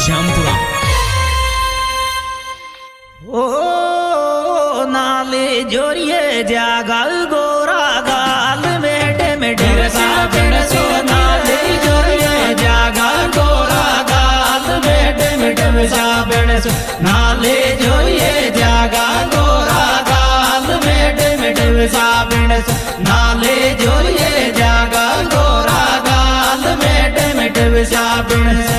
श्यामपुरा। ओ नाले जोरिए जागल गोरा गाल मेटे में ढेरसा बिनसो नाले जोरिए जागल गोरा गाल मेटे में ढेरसा बिनसो नाले जोरिए जागल गोरा गाल मेटे में ढेरसा बिनसो नाले जोरिए जागल गोरा गाल मेटे में ढेरसा बिनसो।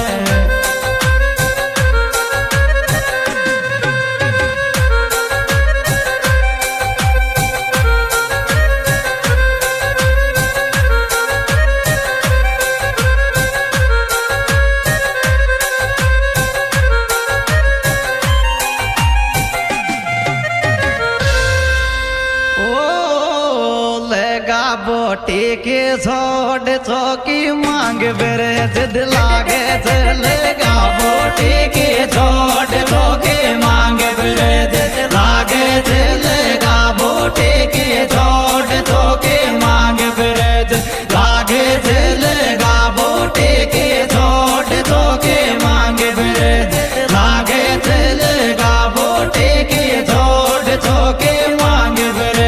बोटी के छोड़ चौकी मांग बेरे जिद लागे चलेगा बोटी के छोड़ चौकी मांग बेरे जिद लागे चलेगा बोटी के छोड़ चौकी मांग बेरे जिद लागे चलेगा बोटी के छोड़ चौकी मांग बेरे जिद लागे चलेगा बोटी के छोड़ चौकी मांग बेरे।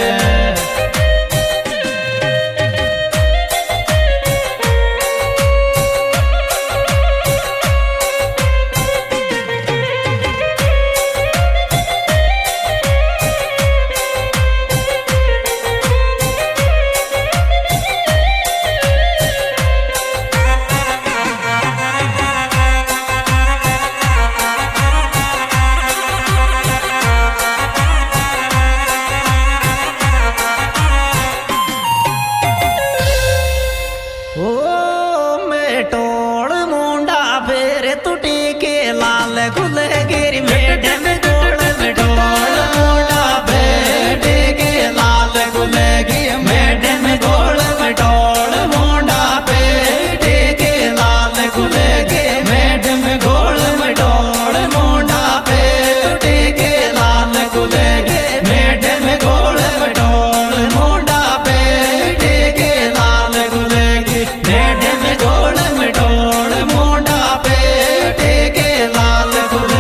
खुले गिरी मेढे में गोल में ढोल मोड़ा बेटे के लाल खुले गिरी मेढे में गोल में ढोल मोड़ा बेटे के लाल खुले गिरी मेढे में गोल में ढोल मोड़ा बेटे के लाल खुले गिरी मेढे में गोल में ढोल मोड़ा बेटे के लाल खुले गिरी मेढे में गोल में ढोल मोड़ा बेटे के लाल खुले।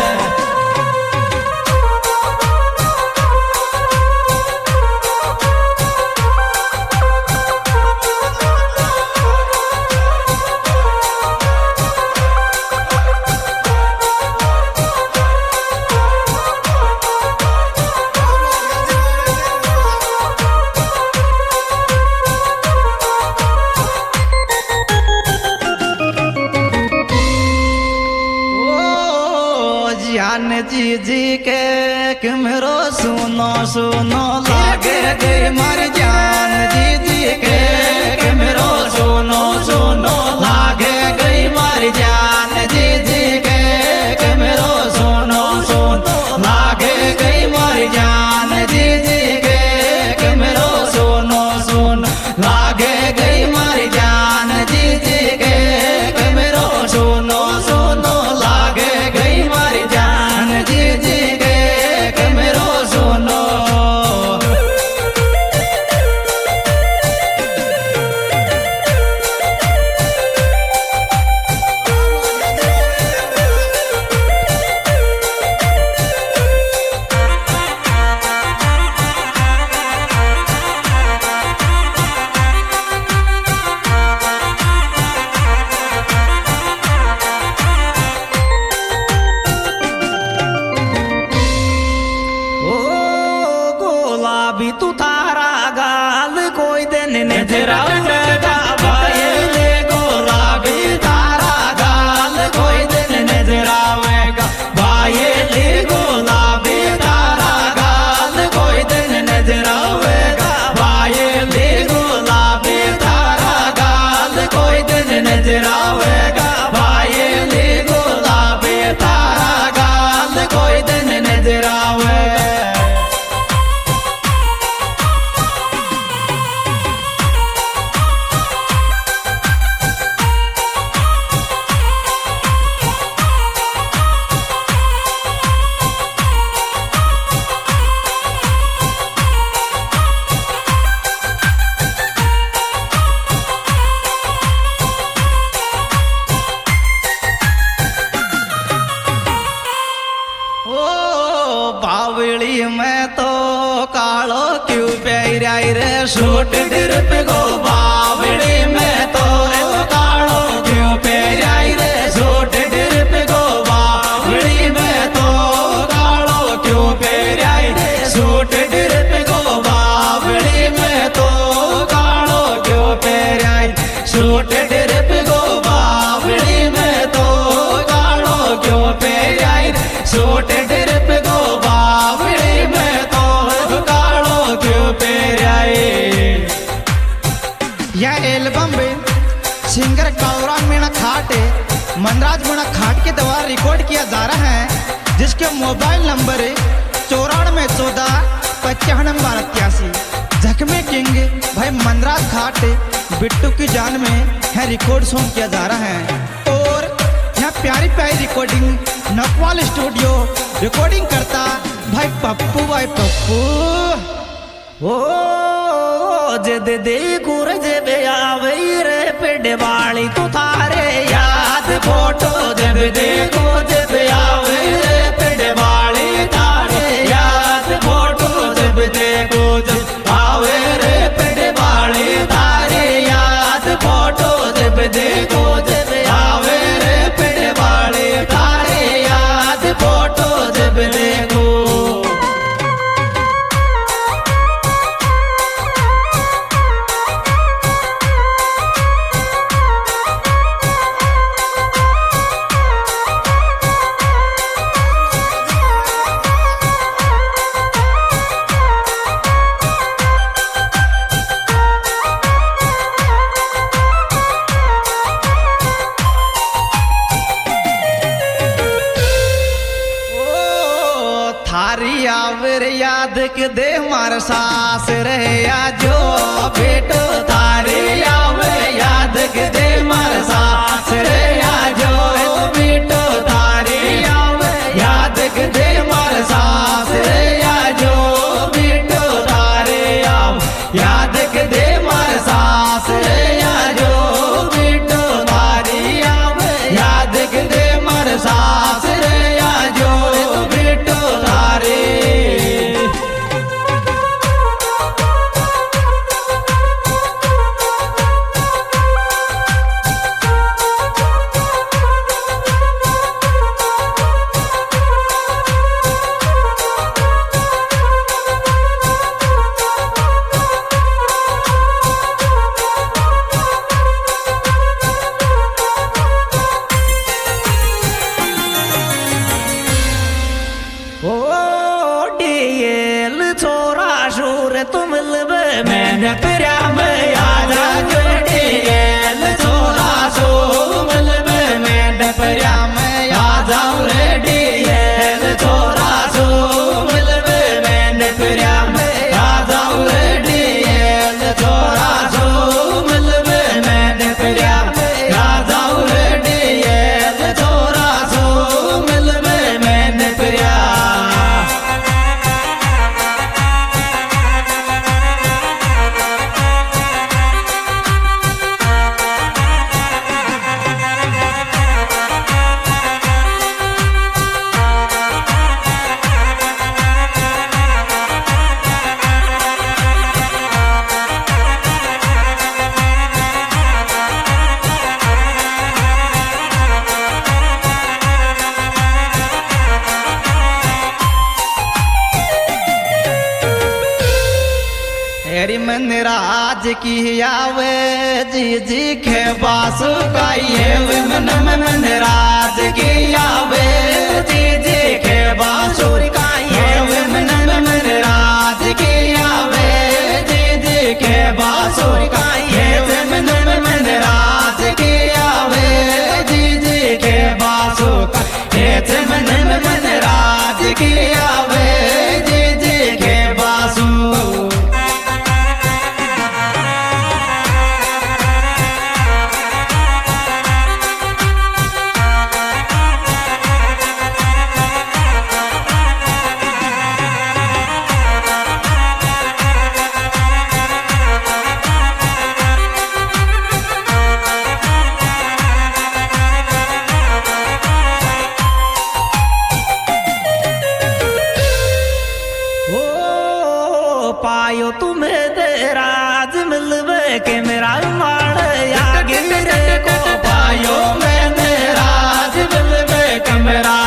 जान जी के मेरो सुनो सुनो लागे गई मर जान जी के मेरो सुनो सुनो लागे गई मर जान जी के मेरो सुनो सुनो लागे गई मर जान जी के मेरो सुनो सुनो लागे गई मर जान जी के मेरो सुनो सुनो लागे गई मर जान जी के मेरो सुनो। भी तू तारा गाल कोई दिन नजर आवेगा भाई ले गुलाबी तारा गाल कोई दिन नजर आवेगा भाई ले गुलाबी तारा गाल कोई दिन नजर आवेगा भाई ले गुलाबी तारा गाल कोई दिन नजर आवेगा भाई ले गुलाबी तारा गाल कोई दिन नजर आवेगा। बावली में तो कालो क्यों प्यारी रे सूट ड्रिप गो बावली में तो कालो क्यों प्यारी रे सूट ड्रिप गो बावली में तो कालो क्यों प्यारी रे सूट ड्रिप गो बावली में तो कालो क्यों प्यारी सूट ड्रिप गो बावली में तो कालो क्यों प्यारी सूट ड्रिप गो बावली में तो कालो क्यों प्यारी। यह एल्बम में सिंगर गौरांग मीणा खाट मनराज मीणा खाट के द्वारा रिकॉर्ड किया जा रहा है, जिसके मोबाइल नंबर 9414551283। जख्मे किंग भाई मनराज खाट बिट्टू की जान में है रिकॉर्ड सॉन्ग किया जा रहा है। और यहाँ प्यारी प्यारी रिकॉर्डिंग नकवाल स्टूडियो रिकॉर्डिंग करता भाई पप्पू ओ जद देखू जब आवे रे पेड़ वाली तो थारे याद फोटो जब देखो जब आवे रे पेड़ वाली थारे याद फोटो जब देखो जब आवे रे पेड़ वाली थारे याद फोटो जब देखो जब आवे रे पेड़ वाली थारे याद फोटो जब देखो। थारी आवर याद के दे मार सास रे जो बेटो थारी आवर याद के दे मार सास रे जो बेटो थारी आवर याद के दे मार सास रे जो बेटो थारी आवर याद के दे मार सास रे जो बेटो थारी आवर याद के दे मार सास रे जो बेटो थारी। ओ डीएल छोरा शूर तुम लबे मैंने प्रिया में आजा जो डीएल छोरा शूर लबे मैंने प्रिया में आजा रे डीएल छोरा शूर लबे मैंने प्रिया में आजा रे डीएल छोरा शूर लबे मैंने प्रिया में आजा रे डीएल छोरा शूर लबे मैंने प्रिया। तेरी मन राज की आवे जी जी के बासु गाइए मन मन राज की आवे जी जी के बासु गाइए मन मन राज की आवे जी जी के बासु गाइए मन मन राज की आवे जी जी के बासु गाइए मन मन राज की आवे जी जी के बासु। पायो तुम्हें राज मिलवे के मेरा माड़ आगे रे को पायो मैंने राज मिलवे के मेरा